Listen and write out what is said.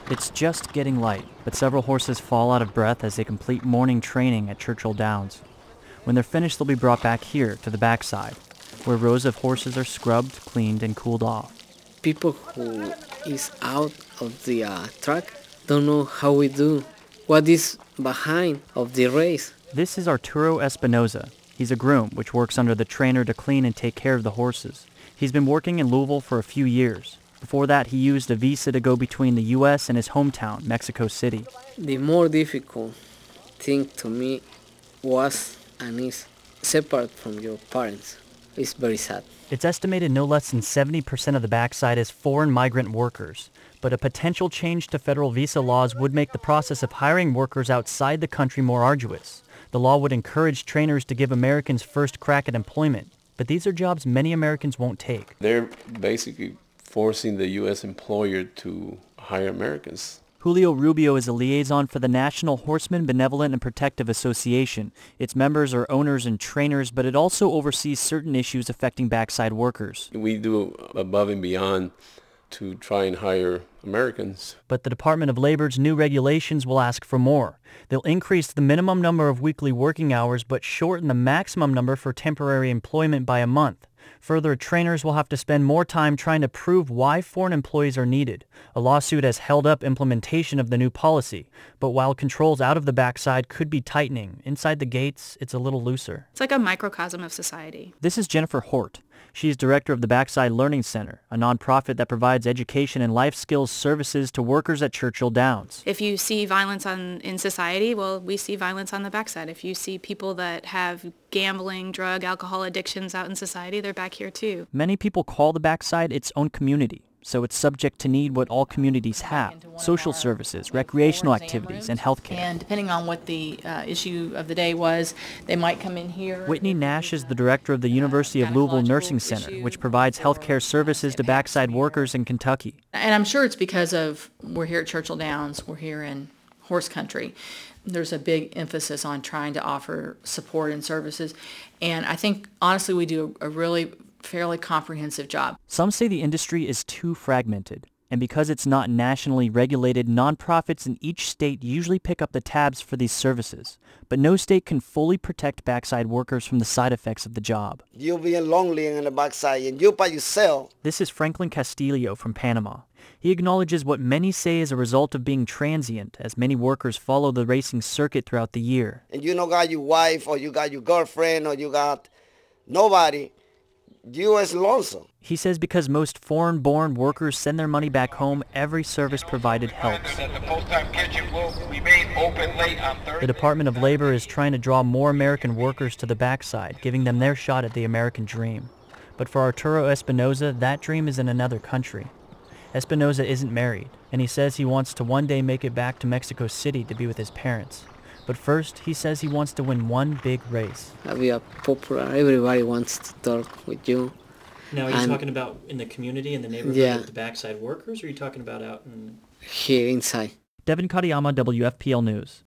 It's just getting light, but several horses fall out of breath as they complete morning training at Churchill Downs. When they're finished, they'll be brought back here to the backside, where rows of horses are scrubbed, cleaned, and cooled off. People who is out of the track don't know how we do, what is behind of the race. This is Arturo Espinoza. He's a groom, which works under the trainer to clean and take care of the horses. He's been working in Louisville for a few years. Before that, he used a visa to go between the U.S. and his hometown, Mexico City. The more difficult thing to me was and is separate from your parents. It's very sad. It's estimated no less than 70% of the backside is foreign migrant workers, but a potential change to federal visa laws would make the process of hiring workers outside the country more arduous. The law would encourage trainers to give Americans first crack at employment, but these are jobs many Americans won't take. They're basically forcing the U.S. employer to hire Americans. Julio Rubio is a liaison for the National Horseman Benevolent and Protective Association. Its members are owners and trainers, but it also oversees certain issues affecting backside workers. We do above and beyond to try and hire Americans. But the Department of Labor's new regulations will ask for more. They'll increase the minimum number of weekly working hours, but shorten the maximum number for temporary employment by a month. Further, trainers will have to spend more time trying to prove why foreign employees are needed. A lawsuit has held up implementation of the new policy. But while controls out of the backside could be tightening, inside the gates, it's a little looser. It's like a microcosm of society. This is Jennifer Hort. She's director of the Backside Learning Center, a nonprofit that provides education and life skills services to workers at Churchill Downs. If you see violence in society, well, we see violence on the backside. If you see people that have gambling, drug, alcohol addictions out in society, they're back here too. Many people call the backside its own community, so it's subject to need what all communities have: social services, recreational activities, and health care. And depending on what the issue of the day was, they might come in here. Whitney Nash is the director of the University of Louisville Nursing Center, which provides health care services to backside workers in Kentucky. And I'm sure it's because of we're here at Churchill Downs, we're here in horse country. There's a big emphasis on trying to offer support and services. And I think, honestly, we do a really fairly comprehensive job. Some say the industry is too fragmented, and because it's not nationally regulated, nonprofits in each state usually pick up the tabs for these services. But no state can fully protect backside workers from the side effects of the job. You'll be lonely in the backside, and you by yourself. This is Franklin Castillo from Panama. He acknowledges what many say is a result of being transient, as many workers follow the racing circuit throughout the year. And you don't got your wife, or you got your girlfriend, or you got nobody. You is lonesome. He says because most foreign-born workers send their money back home, every service provided helps. The Department of Labor is trying to draw more American workers to the backside, giving them their shot at the American dream. But for Arturo Espinoza, that dream is in another country. Espinoza isn't married, and he says he wants to one day make it back to Mexico City to be with his parents. But first, he says he wants to win one big race. Be a popular. Everybody wants to talk with you. Now, are you talking about in the community, in the neighborhood with the backside workers, or are you talking about out in... Here inside. Devin Katayama, WFPL News.